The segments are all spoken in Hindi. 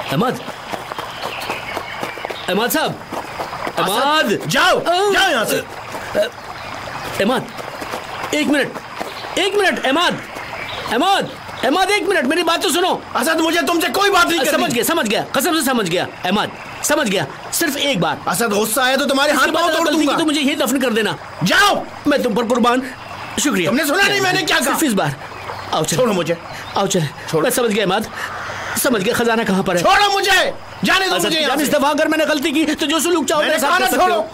अहमद, अहमद साहब, अहमद जाओ जाओ यहाँ से। अहमद एक मिनट अहमद, अहमद एक मिनट, मेरी बात तो सुनो। असद मुझे तुमसे कोई बात नहीं करनी। समझ गया, कसम से समझ गया अहमद, समझ गया। सिर्फ एक बार असद गुस्सा आया तो तुम्हारे हाथ पांव तोड़ दूंगा। तो मुझे यही दफन कर देना। जाओ, मैं तुम पर कुर्बान। शुक्रिया। तुमने सुना नहीं मैंने क्या कहा? सिर्फ इस बार। आओ चलो। छोड़ो मुझे, आओ चले। मैं समझ गया अहमद, समझ गया खजाना कहाँ पर है। छोड़ो मुझे, जाने दो मुझे। इस दफा अगर मैंने गलती की तो जो सुलूक चाहो मेरे साथ कर सकते हो।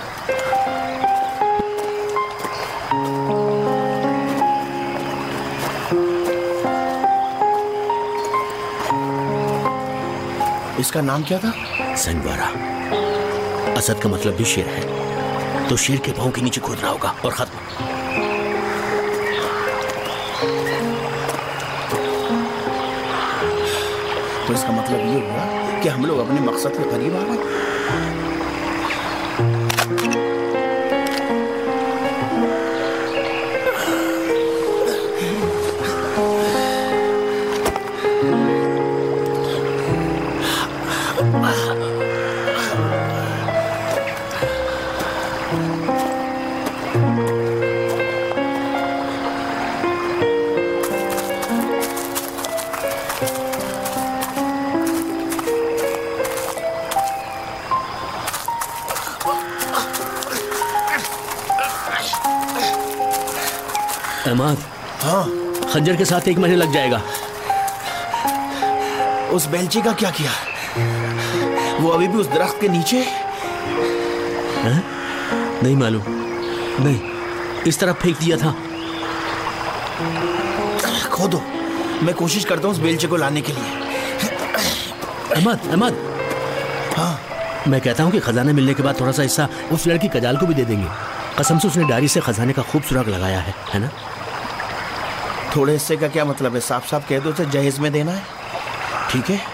इसका नाम क्या था? संगवारा। असद का मतलब भी शेर है, तो शेर के पांव के नीचे खोदना होगा और खत्म। तो इसका मतलब ये हुआ कि हम लोग अपने मकसद के करीब आ गए। अहमद, हाँ, खंजर के साथ 1 महीने लग जाएगा। उस बेलची का क्या किया? वो अभी भी उस दरख्त के नीचे है? नहीं मालूम, नहीं, इस तरफ फेंक दिया था। खोदो, मैं कोशिश करता हूँ उस बेलचे को लाने के लिए। अहमद, हाँ, मैं कहता हूँ कि खजाना मिलने के बाद थोड़ा सा हिस्सा उस लड़की कजाल को भी दे देंगे। कसम से उसने डायरी से खजाने का खूब सुराग लगाया है ना? थोड़े हिस्से का क्या मतलब है? साफ साफ कह दो तो जहेज में देना है, ठीक है?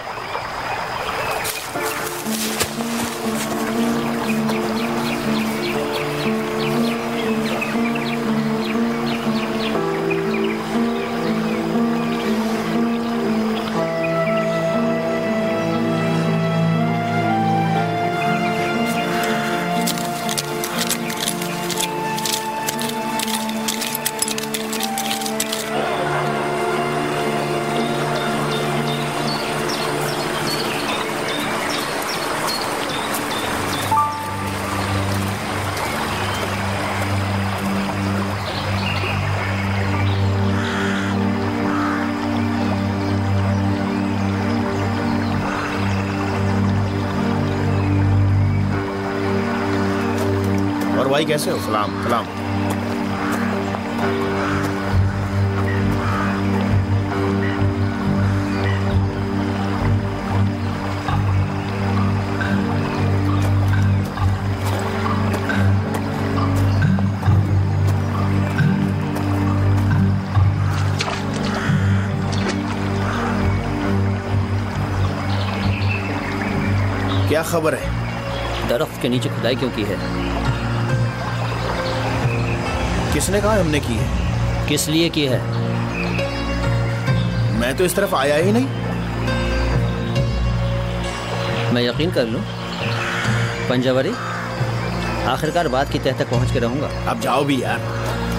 भाई कैसे हो? सलाम सलाम। क्या खबर है? दरख्त के नीचे खुदाई क्यों की है? किसने कहा हमने की है? किस लिए की है? मैं तो इस तरफ आया ही नहीं। मैं यकीन कर लूं पंजावरी, आखिरकार बात की तह तक पहुंच के रहूंगा। अब जाओ भी यार।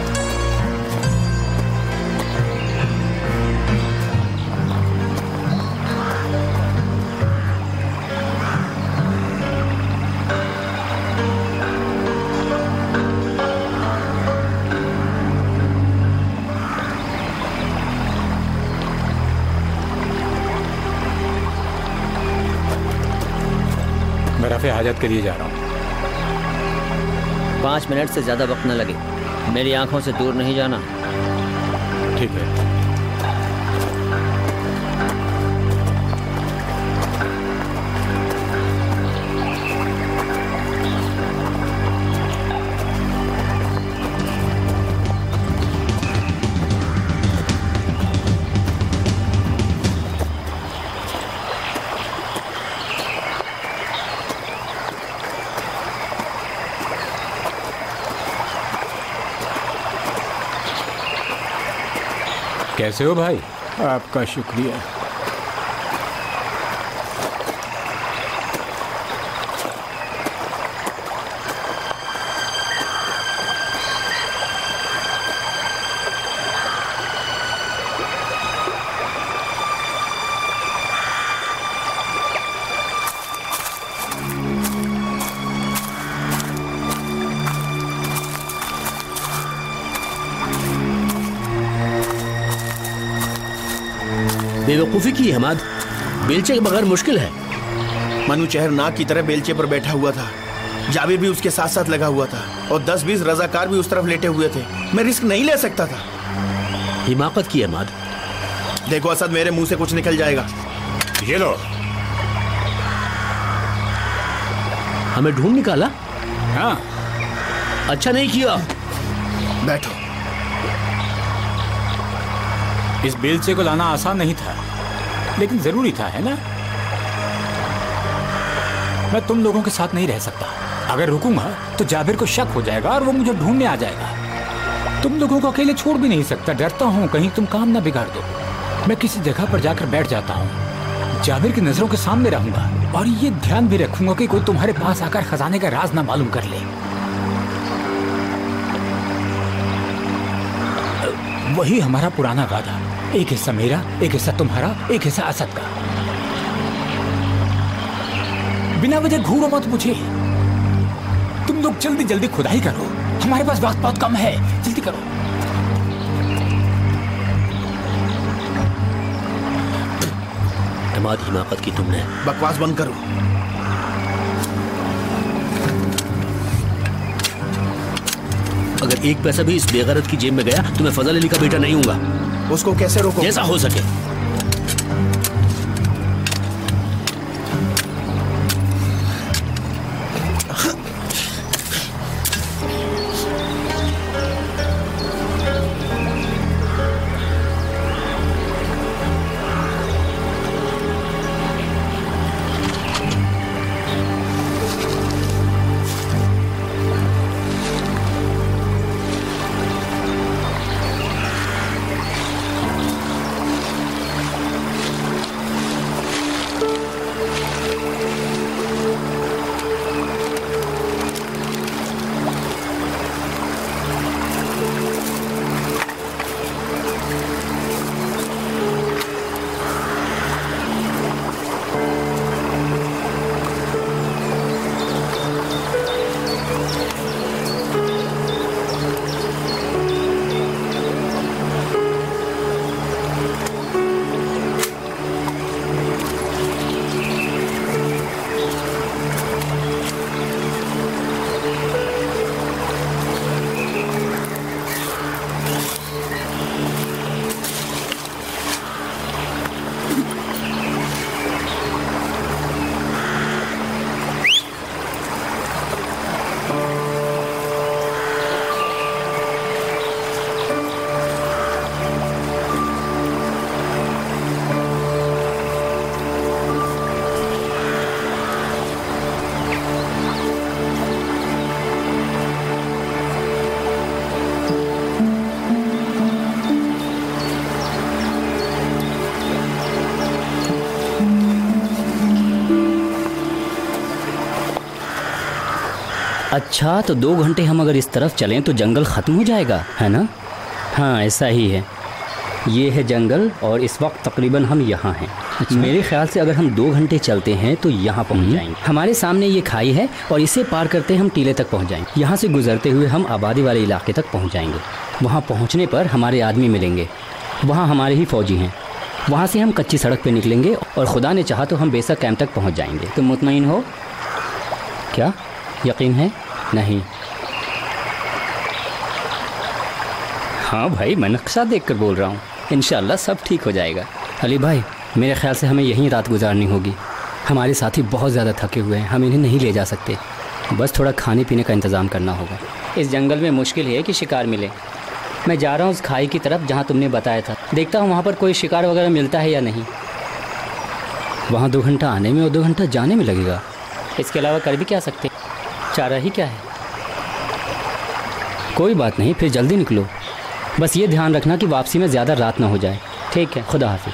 रफ़े हाजत के लिए जा रहा हूँ। 5 मिनट से ज़्यादा वक्त न लगे। मेरी आंखों से दूर नहीं जाना। ठीक है। कैसे हो भाई? आपका शुक्रिया। बेवकूफ़ी की हमाद, बेलचे के बगैर मुश्किल है। मनु चहर नाग की तरह बेलचे पर बैठा हुआ था, जाबिर भी उसके साथ साथ लगा हुआ था और 10-20 रजाकार भी उस तरफ लेटे हुए थे। मैं रिस्क नहीं ले सकता था। हिमाकत की हमाद। देखो असद, मेरे मुंह से कुछ निकल जाएगा। ये लो। हमें ढूंढ निकाला? हाँ, अच्छा नहीं किया। बैठो। इस बेलचे को लाना आसान नहीं था, लेकिन जरूरी था, है ना? मैं तुम लोगों के साथ नहीं रह सकता। अगर रुकूंगा तो जाबिर को शक हो जाएगा और वो मुझे ढूंढने आ जाएगा। तुम लोगों को अकेले छोड़ भी नहीं सकता। डरता हूँ कहीं तुम काम ना बिगाड़ दो। मैं किसी जगह पर जाकर बैठ जाता हूँ, जाबिर की नजरों के सामने रहूंगा और ये ध्यान भी रखूंगा कि कोई तुम्हारे पास आकर खजाने का राज ना मालूम कर ले। वही हमारा पुराना वादा, एक हिस्सा मेरा, एक हिस्सा तुम्हारा, एक हिस्सा असद का। बिना वजह घूरो मत मुझे। तुम लोग जल्दी जल्दी खुदाई करो, हमारे पास वक्त बहुत कम है, जल्दी करो। हमाद, हिमाकत की तुमने। बकवास बंद करो। अगर एक पैसा भी इस बेगैरत की जेब में गया तो मैं फजल अली का बेटा नहीं हूँगा। उसको कैसे रोको? जैसा हो सके। अच्छा, तो 2 घंटे हम अगर इस तरफ चलें तो जंगल ख़त्म हो जाएगा, है ना? हाँ, ऐसा ही है। ये है जंगल और इस वक्त तकरीबन हम यहाँ हैं। अच्छा। मेरे ख्याल से अगर हम 2 घंटे चलते हैं तो यहाँ पहुँच जाएंगे। हमारे सामने ये खाई है और इसे पार करते हम टीले तक पहुँच जाएंगे। यहाँ से गुजरते हुए हम आबादी वाले इलाके तक पहुँच जाएंगे। वहाँ पहुँचने पर हमारे आदमी मिलेंगे, वहाँ हमारे ही फ़ौजी हैं। वहाँ से हम कच्ची सड़क पर निकलेंगे और खुदा ने चाहा तो हम बेसर कैंप तक पहुँच जाएंगे। तुम मुतमईन हो? क्या यकीन है? नहीं। हाँ भाई, मैं नक्शा देखकर बोल रहा हूँ। इंशाअल्लाह सब ठीक हो जाएगा। अली भाई, मेरे ख्याल से हमें यहीं रात गुजारनी होगी। हमारे साथी बहुत ज़्यादा थके हुए हैं, हम इन्हें नहीं ले जा सकते। बस थोड़ा खाने पीने का इंतज़ाम करना होगा। इस जंगल में मुश्किल है कि शिकार मिले। मैं जा रहा हूँ उस खाई की तरफ जहाँ तुमने बताया था। देखता हूँ वहाँ पर कोई शिकार वगैरह मिलता है या नहीं। वहाँ 2 घंटा आने में और 2 घंटा जाने में लगेगा। इसके अलावा कर भी क्या सकते, चारा ही क्या है। कोई बात नहीं, फिर जल्दी निकलो। बस ये ध्यान रखना कि वापसी में ज़्यादा रात ना हो जाए। ठीक है, खुदा हाफिज़।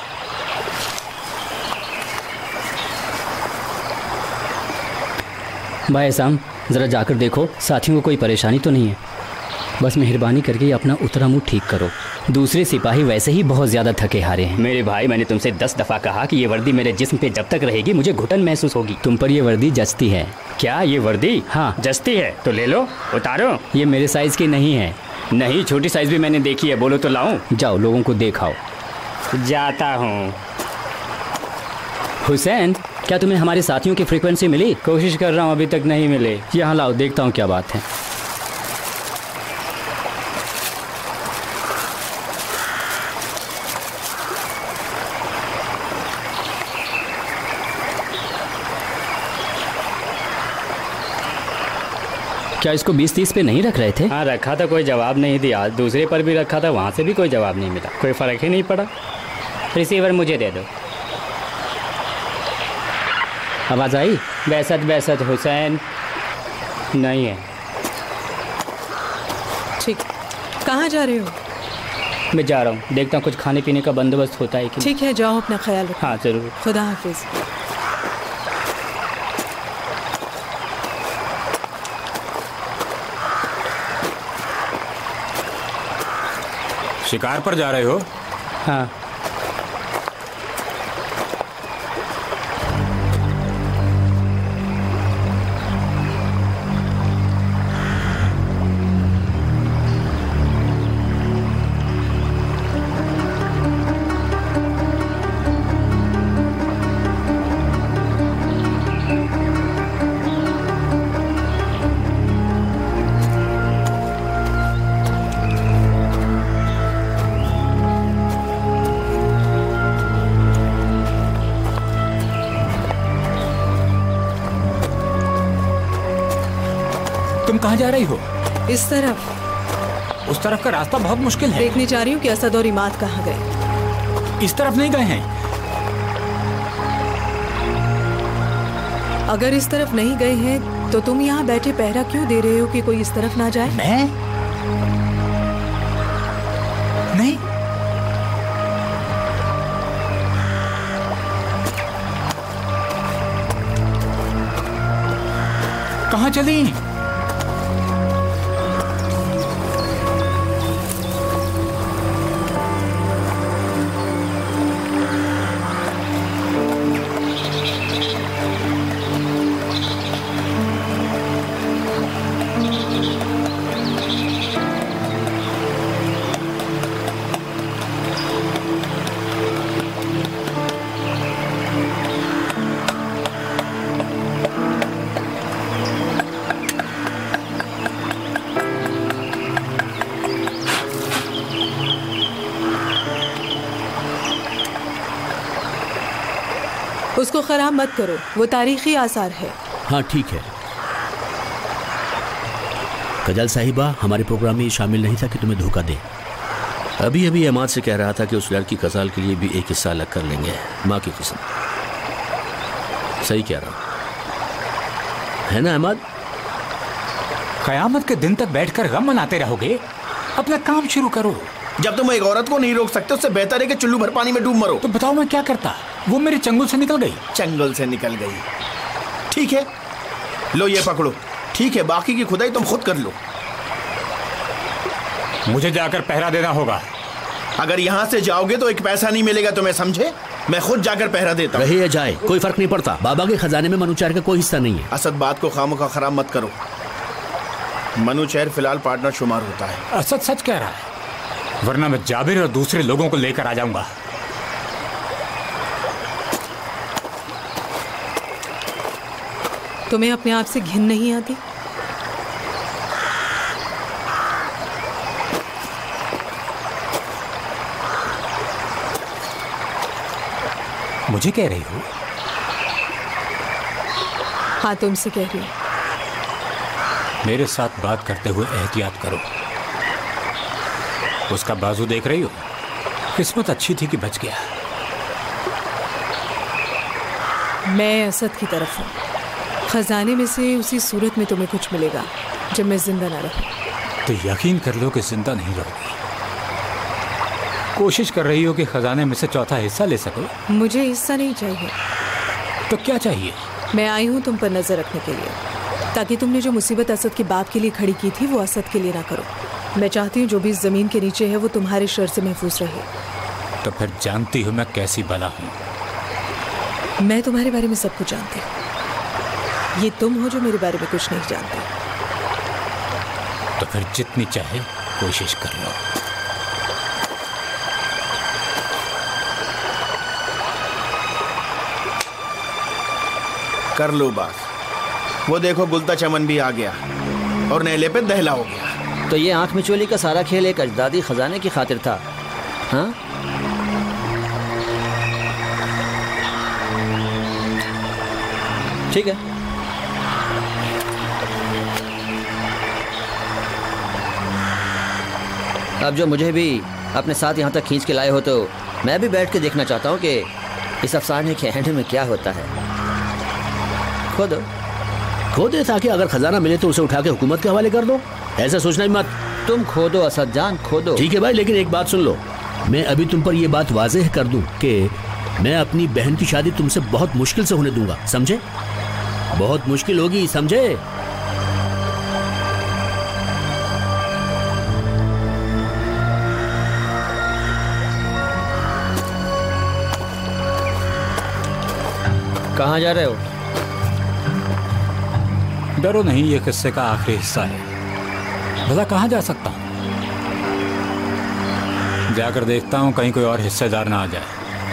भाई साहब, ज़रा जाकर देखो साथियों को कोई परेशानी तो नहीं है। बस मेहरबानी करके अपना उतरा मुँह ठीक करो। दूसरे सिपाही वैसे ही बहुत ज़्यादा थके हारे हैं। मेरे भाई, मैंने तुमसे 10 दफ़ा कहा कि ये वर्दी मेरे जिस्म पे जब तक रहेगी मुझे घुटन महसूस होगी। तुम पर ये वर्दी जचती है। क्या ये वर्दी? हाँ जचती है, तो ले लो, उतारो। ये मेरे साइज़ की नहीं है। नहीं, छोटी साइज़ भी मैंने देखी है। बोलो तो लाऊं? जाओ, लोगों को दिखाओ। जाता हूँ। हुसैन, क्या तुम्हें हमारे साथियों की फ्रीक्वेंसी मिली? कोशिश कर रहा हूँ, अभी तक नहीं मिले। यहाँ लाओ, देखता हूँ क्या बात है। क्या इसको 20-30 पे नहीं रख रहे थे? हाँ रखा था, कोई जवाब नहीं दिया। दूसरे पर भी रखा था, वहाँ से भी कोई जवाब नहीं मिला। कोई फ़र्क ही नहीं पड़ा। रिसीवर मुझे दे दो। आवाज़ आई? बैसत हुसैन नहीं है। ठीक, कहाँ जा रहे हो? मैं जा रहा हूँ, देखता हूँ कुछ खाने पीने का बंदोबस्त होता है कि। ठीक है, जाओ, अपना ख्याल रखो। हाँ ज़रूर। खुदा हाफिज। शिकार पर जा रहे हो? हाँ। तुम कहाँ जा रही हो? इस तरफ। उस तरफ का रास्ता बहुत मुश्किल है। देखने जा रही हूँ कि असद और इमाद कहाँ गए। इस तरफ नहीं गए हैं। अगर इस तरफ नहीं गए हैं तो तुम यहाँ बैठे पहरा क्यों दे रहे हो कि कोई इस तरफ ना जाए? मैं नहीं। कहाँ चली? उसको खराब मत करो, वो तारीखी आसार है। हाँ ठीक है। कजल साहिबा हमारे प्रोग्राम में ये शामिल नहीं था कि तुम्हें धोखा दे। अभी अभी अहमद से कह रहा था कि उस लड़की कसाल के लिए भी एक हिस्सा अलग कर लेंगे। माँ की कसम, सही कह रहा हूँ, है ना अहमद? कयामत के दिन तक बैठकर गम मनाते रहोगे? अपना काम शुरू करो। जब तुम एक औरत को नहीं रोक सकते, उससे बेहतर है कि चुल्लू भर पानी में डूब मरो। तो बताओ मैं क्या करता? वो मेरे चंगुल से निकल गई। चंगुल से निकल गई, ठीक है, लो ये पकड़ो। ठीक है, बाकी की खुदाई तुम खुद कर लो। मुझे जाकर पहरा देना होगा। अगर यहाँ से जाओगे तो एक पैसा नहीं मिलेगा तुम्हें, समझे? मैं खुद जाकर पहरा देता हूँ। रहे या जाए कोई फर्क नहीं पड़ता। बाबा के खजाने में मनुचैर का कोई हिस्सा नहीं है। असद, बात को खामोखा खराब मत करो। मनुचैर फिलहाल पार्टनर शुमार होता है। असद सच कह रहा है, वरना मैं जाबिर और दूसरे लोगों को लेकर आ जाऊंगा। तुम्हें अपने आप से घिन नहीं आती? मुझे कह रही हो? हाँ, तुमसे कह रही हूँ। मेरे साथ बात करते हुए एहतियात करो। उसका बाजू देख रही हो? किस्मत अच्छी थी कि बच गया। मैं असद की तरफ हूँ। खजाने में से उसी सूरत में तुम्हें कुछ मिलेगा जब मैं जिंदा ना रहूं। तो यकीन कर लो कि जिंदा नहीं रहोगी। कोशिश कर रही हो कि खजाने में से चौथा हिस्सा ले सको। मुझे हिस्सा नहीं चाहिए। तो क्या चाहिए? मैं आई हूँ तुम पर नजर रखने के लिए, ताकि तुमने जो मुसीबत असद के बाप के लिए खड़ी की थी वो असद के लिए ना करो। मैं चाहती हूँ जो भी इस जमीन के नीचे है वो तुम्हारे शर से महफूज रहे। तो फिर जानती हो मैं कैसी बला हूँ। मैं तुम्हारे बारे में सब कुछ जानती हूँ। ये तुम हो जो मेरे बारे में कुछ नहीं जानते। तो फिर जितनी चाहे कोशिश कर लो। कर लो बात। वो देखो गुलता चमन भी आ गया और नेले पे दहला हो गया। तो ये आंख मिचोली का सारा खेल एक अजदादी खजाने की खातिर था, हाँ? ठीक है, अब जो मुझे भी अपने साथ यहाँ तक खींच के लाए हो, तो मैं भी बैठ के देखना चाहता हूँ कि इस अफसाने के एंड में क्या होता है। खोदे ताकि अगर खजाना मिले तो उसे उठा के हुकूमत के हवाले कर दो। ऐसा सोचना भी मत। तुम खोदो असद जान, खोदो। ठीक है भाई, लेकिन एक बात सुन लो। मैं अभी तुम पर यह बात वाज़ेह कर दूं कि मैं अपनी बहन की शादी तुमसे बहुत मुश्किल से होने दूंगा, समझे? बहुत मुश्किल होगी, समझे? कहाँ जा रहे हो? डरो नहीं, ये किस्से का आखिरी हिस्सा है। भला कहाँ जा सकता हूँ? जाकर देखता हूँ कहीं कोई और हिस्सेदार ना आ जाए।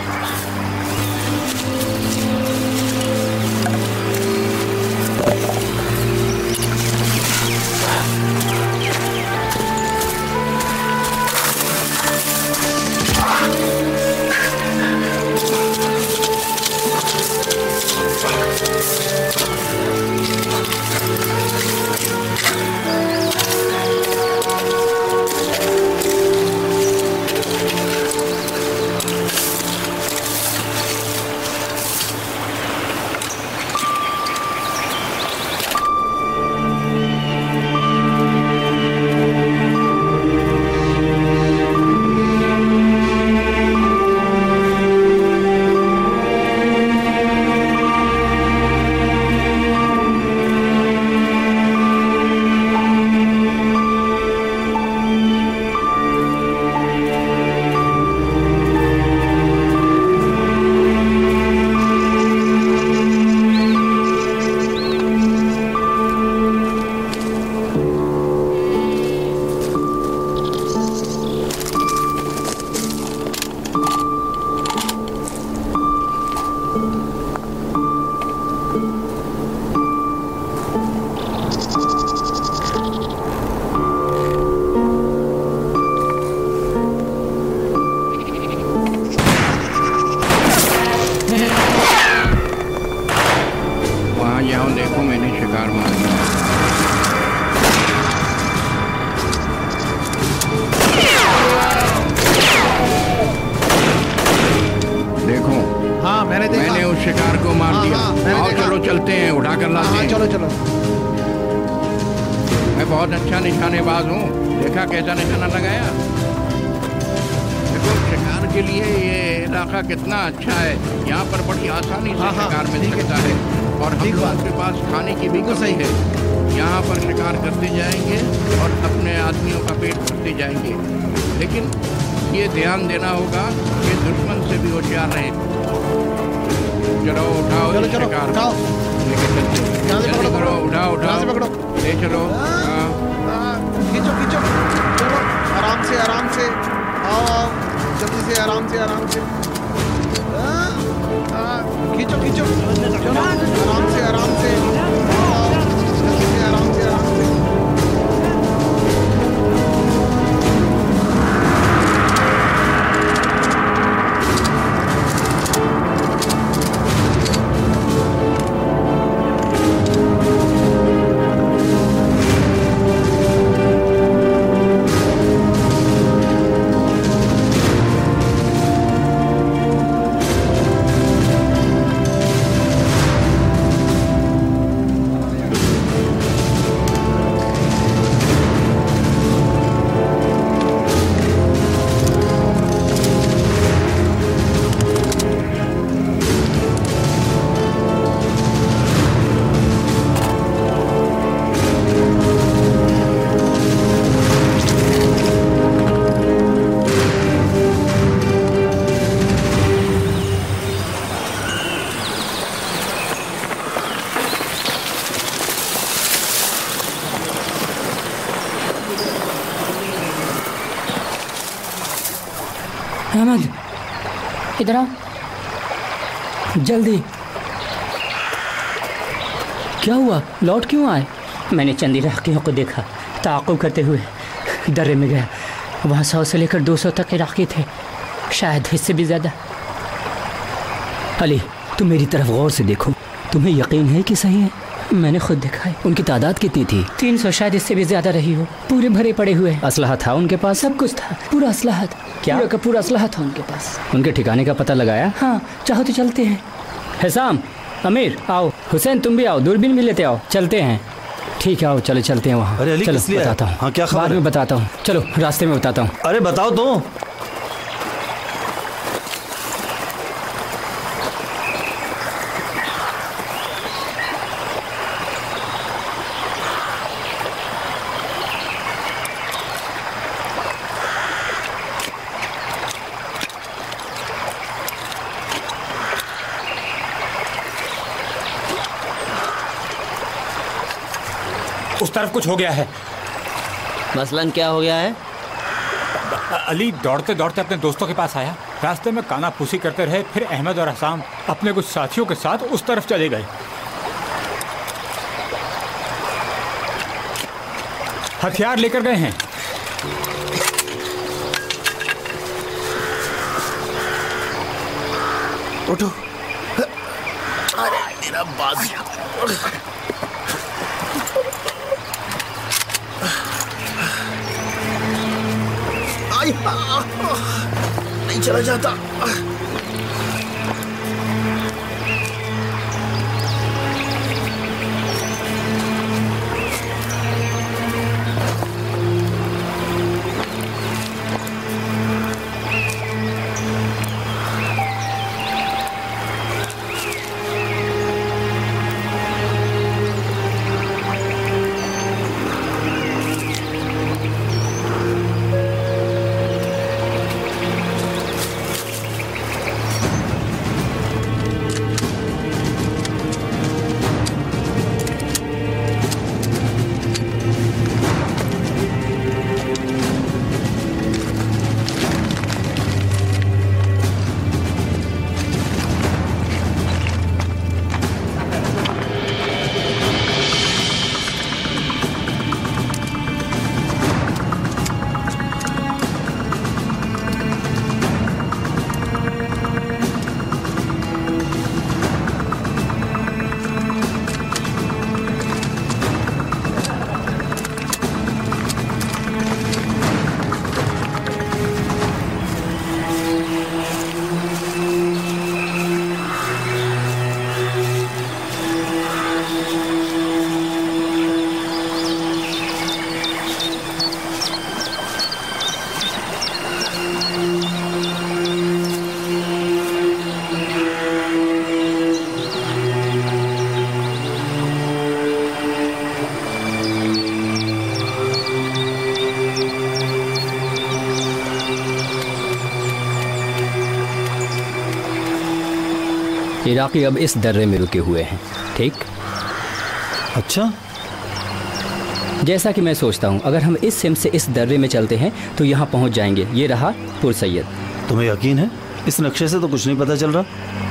बहुत अच्छा निशानेबाज हूँ। देखा कैसा निशाना लगाया? देखो शिकार के लिए ये इलाका कितना अच्छा है। यहाँ पर बड़ी आसानी से शिकार मिल सकता है और हम लोगों के पास खाने की भी कमी है। यहाँ पर शिकार करते जाएंगे और अपने आदमियों का पेट भरते जाएंगे, लेकिन ये ध्यान देना होगा कि दुश्मन से भी होशियार रहें। चलो उठाओ शिकार, उठाओ ले चलो। खींचो खींचो, चलो आराम से आओ आओ, जल्दी से आराम से खींचो खींचो, चलो आराम से आओ, जल्दी से आराम से अहमद, इधर आओ जल्दी। क्या हुआ? लौट क्यों आए? मैंने चंद इराकियों को देखा, ताक़ुब करते हुए दर्रे में गया। वहाँ 100 से लेकर 200 तक इराकी थे, शायद इससे भी ज़्यादा। अली, तुम मेरी तरफ गौर से देखो। तुम्हें यकीन है कि सही है? मैंने खुद देखा है। उनकी तादाद कितनी थी? 300, शायद इससे भी ज़्यादा रही हो। पूरे भरे पड़े हुए। असलहा था उनके पास? सब कुछ था, पूरा असलहा था। क्या? पूरा का पूरा असलहा था उनके पास। उनके ठिकाने का पता लगाया? हाँ, चाहो तो चलते हैं। हिसाम, अमीर आओ। हुसैन तुम भी आओ, दूरबीन भी लेते आओ, चलते हैं। ठीक है, आओ चले चलते हैं वहाँ। अरे अली, चलो किस लिए? बताता हूँ। हाँ, क्या खबर बाद है? में बताता हूँ, चलो रास्ते में बताता हूँ। अरे बताओ तो। उस तरफ कुछ हो गया है। मसलन क्या हो गया है? अली दौड़ते दौड़ते अपने दोस्तों के पास आया। रास्ते में कानाफूसी करते रहे। फिर अहमद और हसाम अपने कुछ साथियों के साथ उस तरफ चले गए। हथियार लेकर गए हैं। उठो। अरे मेरा बाजू। नहीं चला जाता। इराकी अब इस दर्रे में रुके हुए हैं। ठीक? अच्छा, जैसा कि मैं सोचता हूँ अगर हम इस सिम से इस दर्रे में चलते हैं तो यहाँ पहुँच जाएंगे। ये रहा पुर सैयद। तुम्हें यकीन है? इस नक्शे से तो कुछ नहीं पता चल रहा।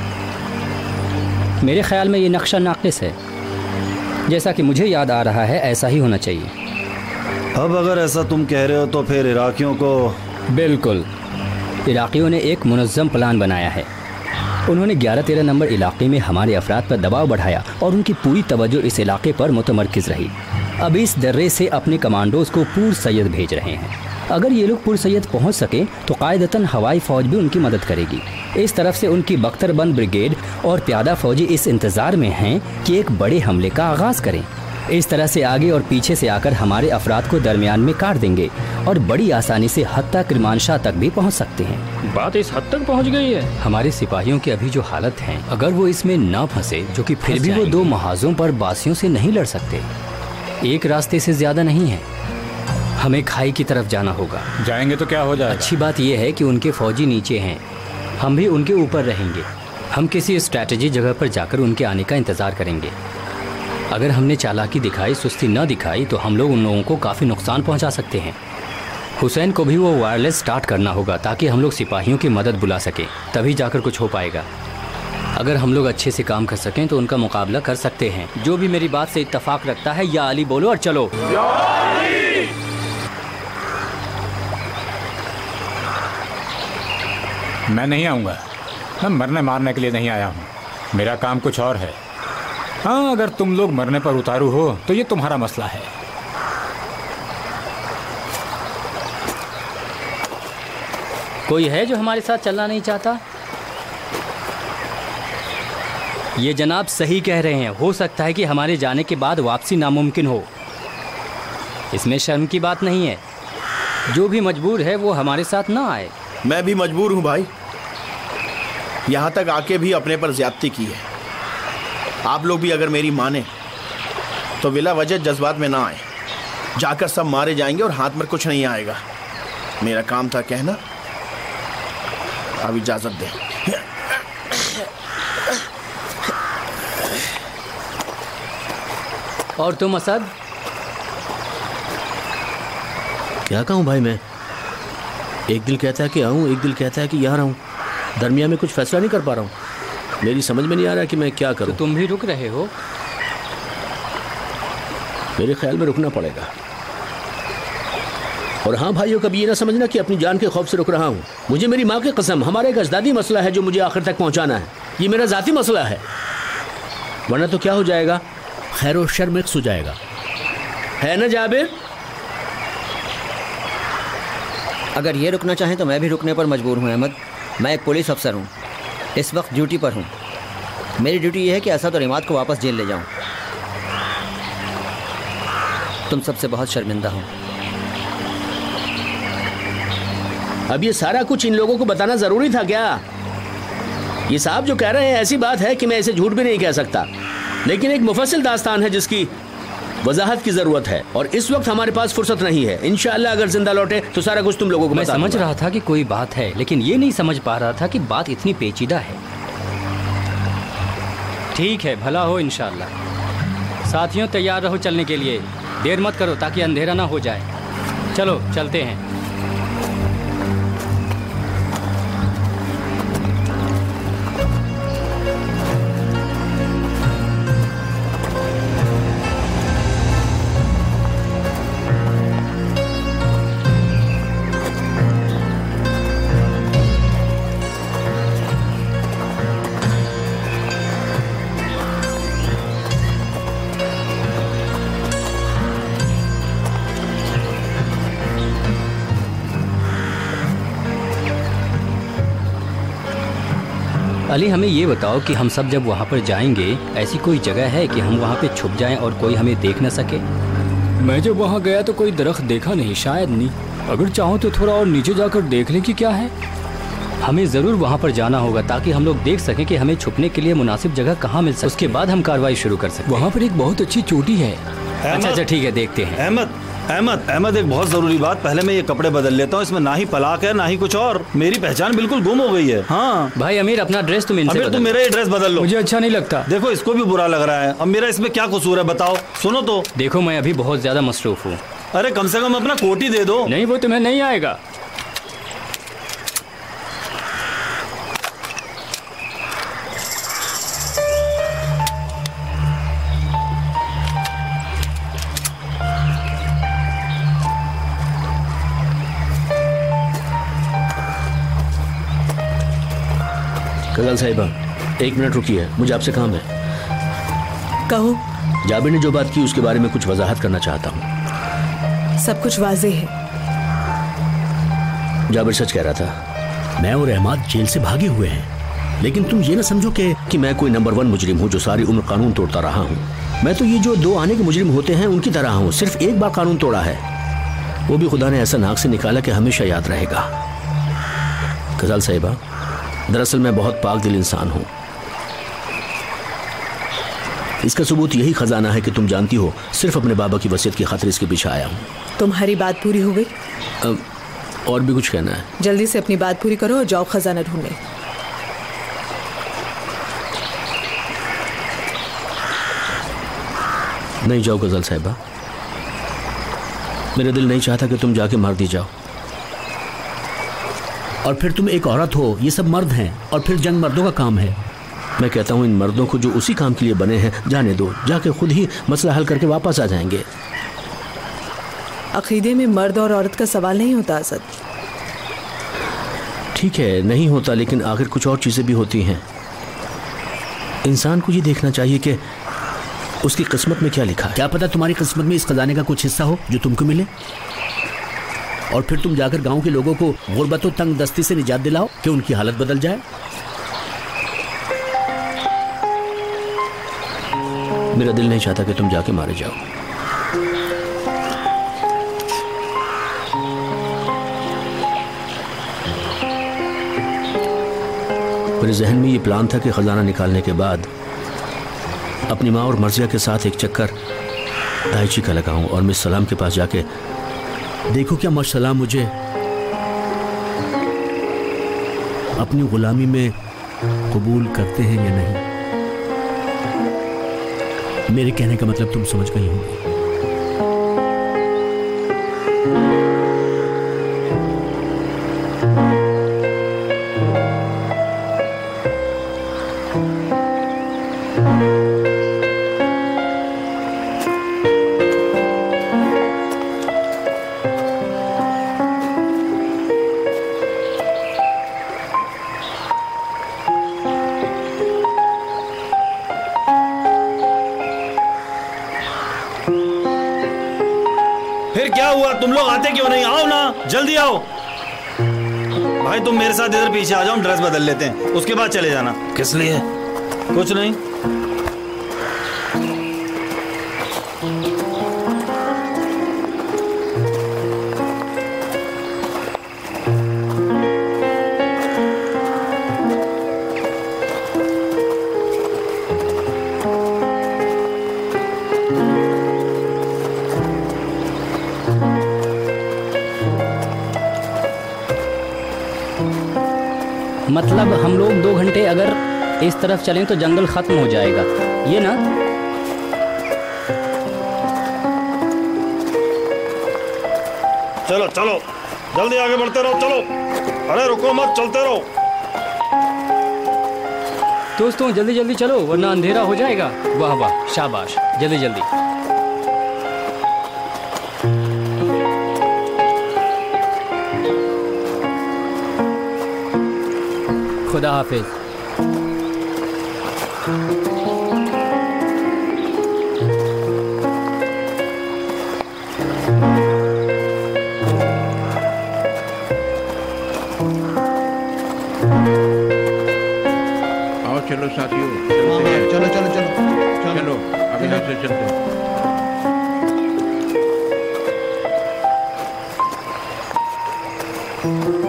मेरे ख्याल में ये नक्शा नाक़िस है। जैसा कि मुझे याद आ रहा है ऐसा ही होना चाहिए। अब अगर ऐसा तुम कह रहे हो तो फिर इराकियों को... बिल्कुल, इराकियों ने एक मुनज़्ज़म प्लान बनाया है। उन्होंने 11-13 नंबर इलाके में हमारे अफराद पर दबाव बढ़ाया और उनकी पूरी तवज्जो इस इलाके पर मुतमरकिज़ रही। अब इस दर्रे से अपने कमांडोज़ को पुर सैयद भेज रहे हैं। अगर ये लोग पुर सैयद पहुँच सकें तो कायदतन हवाई फ़ौज भी उनकी मदद करेगी। इस तरफ से उनकी बख्तरबंद ब्रिगेड और प्यादा फ़ौजी इस इंतज़ार में हैं कि एक बड़े हमले का आगाज़ करें। इस तरह से आगे और पीछे से आकर हमारे अफराद को दरमियान में काट देंगे और बड़ी आसानी से हत्ता किरमानशाह तक भी पहुंच सकते हैं। बात इस हद तक पहुंच गई है? हमारे सिपाहियों की अभी जो हालत है, अगर वो इसमें ना फंसे, जो कि फिर भी वो 2 महाजों पर बासियों से नहीं लड़ सकते, एक रास्ते से ज्यादा नहीं है। हमें खाई की तरफ जाना होगा। जाएंगे तो क्या हो जाएगा? अच्छी बात यह है कि उनके फौजी नीचे हैं, हम भी उनके ऊपर रहेंगे। हम किसी स्ट्रैटेजी जगह पर जाकर उनके आने का इंतजार करेंगे। अगर हमने चालाकी दिखाई, सुस्ती न दिखाई, तो हम लोग उन लोगों को काफ़ी नुकसान पहुंचा सकते हैं। हुसैन को भी वो वायरलेस स्टार्ट करना होगा ताकि हम लोग सिपाहियों की मदद बुला सकें, तभी जाकर कुछ हो पाएगा। अगर हम लोग अच्छे से काम कर सकें तो उनका मुकाबला कर सकते हैं। जो भी मेरी बात से इत्तेफाक रखता है या अली बोलो और चलो। मैं नहीं आऊँगा, मैं मरने मारने के लिए नहीं आया हूँ, मेरा काम कुछ और है। हाँ, अगर तुम लोग मरने पर उतारू हो तो ये तुम्हारा मसला है। कोई है जो हमारे साथ चलना नहीं चाहता? ये जनाब सही कह रहे हैं, हो सकता है कि हमारे जाने के बाद वापसी नामुमकिन हो, इसमें शर्म की बात नहीं है। जो भी मजबूर है वो हमारे साथ ना आए। मैं भी मजबूर हूँ भाई, यहाँ तक आके भी अपने पर ज्यादती की है। आप लोग भी अगर मेरी माने तो बिला वजह जज्बात में ना आए, जाकर सब मारे जाएंगे और हाथ में कुछ नहीं आएगा। मेरा काम था कहना, अब इजाजत दें। और तुम असद? क्या कहूँ भाई, मैं एक दिल कहता है कि आऊँ, एक दिल कहता है कि यहाँ रहूँ, दरमियान में कुछ फैसला नहीं कर पा रहा हूँ। मेरी समझ में नहीं आ रहा कि मैं क्या करूँ। तो तुम भी रुक रहे हो? मेरे ख्याल में रुकना पड़ेगा। और हाँ भाइयों, कभी ये ना समझना कि अपनी जान के खौफ से रुक रहा हूँ। मुझे मेरी माँ की कसम, हमारा एक अजदादी मसला है जो मुझे आखिर तक पहुँचाना है। ये मेरा ज़ाती मसला है, वरना तो क्या हो जाएगा, खैर और शर मिक्स हो जाएगा, है ना जाबिर? अगर ये रुकना चाहें तो मैं भी रुकने पर मजबूर हूँ अहमद। मैं एक पुलिस अफसर हूँ, इस वक्त ड्यूटी पर हूँ। मेरी ड्यूटी ये है कि असद और इमाद को वापस जेल ले जाऊँ। तुम सबसे बहुत शर्मिंदा हूँ। अब ये सारा कुछ इन लोगों को बताना ज़रूरी था क्या? ये साहब जो कह रहे हैं ऐसी बात है कि मैं इसे झूठ भी नहीं कह सकता, लेकिन एक मुफस्सिल दास्तान है जिसकी वजाहत की ज़रूरत है और इस वक्त हमारे पास फुर्सत नहीं है। इंशाअल्लाह अगर जिंदा लौटे तो सारा कुछ तुम लोगों को मैं समझ रहा था कि कोई बात है, लेकिन ये नहीं समझ पा रहा था कि बात इतनी पेचीदा है। ठीक है, भला हो इंशाअल्लाह। साथियों तैयार रहो चलने के लिए, देर मत करो ताकि अंधेरा ना हो जाए। चलो चलते हैं। अली, हमें ये बताओ कि हम सब जब वहाँ पर जाएंगे, ऐसी कोई जगह है कि हम वहाँ पे छुप जाएं और कोई हमें देख न सके? मैं जब वहाँ गया तो कोई दरख्त देखा नहीं, शायद नहीं। अगर चाहो तो थोड़ा और नीचे जाकर देख लें कि क्या है। हमें ज़रूर वहाँ पर जाना होगा ताकि हम लोग देख सकें कि हमें छुपने के लिए मुनासिब जगह कहाँ मिल सकती है। उसके बाद हम कार्रवाई शुरू कर सकते हैं। वहाँ पर एक बहुत अच्छी चोटी है। अच्छा ठीक है, देखते हैं। अहमद एक बहुत जरूरी बात, पहले मैं ये कपड़े बदल लेता हूँ, इसमें ना ही पलाक है ना ही कुछ और, मेरी पहचान बिल्कुल गुम हो गई है। हाँ भाई अमीर, अपना ड्रेस तुम इनसे तुम मेरा ही ड्रेस बदल लो। मुझे अच्छा नहीं लगता। देखो इसको भी बुरा लग रहा है, अब मेरा इसमें क्या कसूर है बताओ? सुनो तो, देखो मैं अभी बहुत ज्यादा मसरूफ हूँ। अरे कम से कम अपना कोट ही दे दो। नहीं, वो तुम्हें नहीं आएगा। गजल साहिबा, एक मिनट रुकिए, मुझे आपसे काम है। कहो। जाबिर ने जो बात की उसके बारे में कुछ वजाहत करना चाहता हूँ। सब कुछ वाज़ेह है। जाबिर सच कह रहा था, मैं और अहमद जेल से भागे हुए हैं, लेकिन तुम ये ना समझो कि मैं कोई नंबर 1 मुजरिम हूँ जो सारी उम्र कानून तोड़ता रहा हूँ। मैं तो ये जो 2 आने के मुजरिम होते हैं उनकी तरह हूँ, सिर्फ एक बार कानून तोड़ा है, वो भी खुदा ने ऐसा नाक से निकाला कि हमेशा याद रहेगा। गजल साहिबा, दरअसल मैं बहुत पाक दिल इंसान हूँ। इसका सबूत यही खजाना है कि तुम जानती हो, सिर्फ अपने बाबा की वसीयत की खातिर इसके पीछे आया हूँ। तुम्हारी बात पूरी हो गई? और भी कुछ कहना है? जल्दी से अपनी बात पूरी करो और जाओ खजाना ढूंढने। नहीं जाओ गजल साहिबा, मेरा दिल नहीं चाहता कि तुम जाके मार दी जाओ। और फिर तुम एक औरत हो, ये सब मर्द हैं, और फिर जंग मर्दों का काम है। मैं कहता हूँ इन मर्दों को जो उसी काम के लिए बने हैं जाने दो, जाके खुद ही मसला हल करके वापस आ जाएंगे। अकीदे में मर्द और औरत का सवाल नहीं होता असद। ठीक है नहीं होता, लेकिन आखिर कुछ और चीज़ें भी होती हैं। इंसान को ये देखना चाहिए कि उसकी किस्मत में क्या लिखा है। क्या पता तुम्हारी किस्मत में इस खजाने का कुछ हिस्सा हो जो तुमको मिले, और फिर तुम जाकर गांव के लोगों को गुर्बत और तंग दस्ती से निजात दिलाओ कि उनकी हालत बदल जाए। मेरा दिल नहीं चाहता कि तुम जाके मारे जाओ। मेरे जहन में ये प्लान था कि खजाना निकालने के बाद अपनी माँ और मर्जिया के साथ एक चक्कर दाइची का लगाऊं और मिस सलाम के पास जाके देखो क्या मशसलाम मुझे अपनी गुलामी में कबूल करते हैं या नहीं। मेरे कहने का मतलब तुम समझ गई होंगी। फिर क्या हुआ, तुम लोग आते क्यों नहीं? आओ ना, जल्दी आओ। भाई तुम मेरे साथ इधर पीछे आ जाओ, ड्रेस बदल लेते हैं, उसके बाद चले जाना। किस लिए? कुछ नहीं। मतलब हम लोग 2 घंटे अगर इस तरफ चलें तो जंगल खत्म हो जाएगा, ये ना? चलो चलो जल्दी आगे बढ़ते रहो, चलो। अरे रुको मत, चलते रहो। दोस्तों जल्दी जल्दी चलो वरना अंधेरा हो जाएगा। वाह वाह, शाबाश, जल्दी जल्दी। खुदा हाफिज। आओ चलो साथियों, चलते हैं। चलो चलो चलो चलो अब यहाँ से चलते हैं।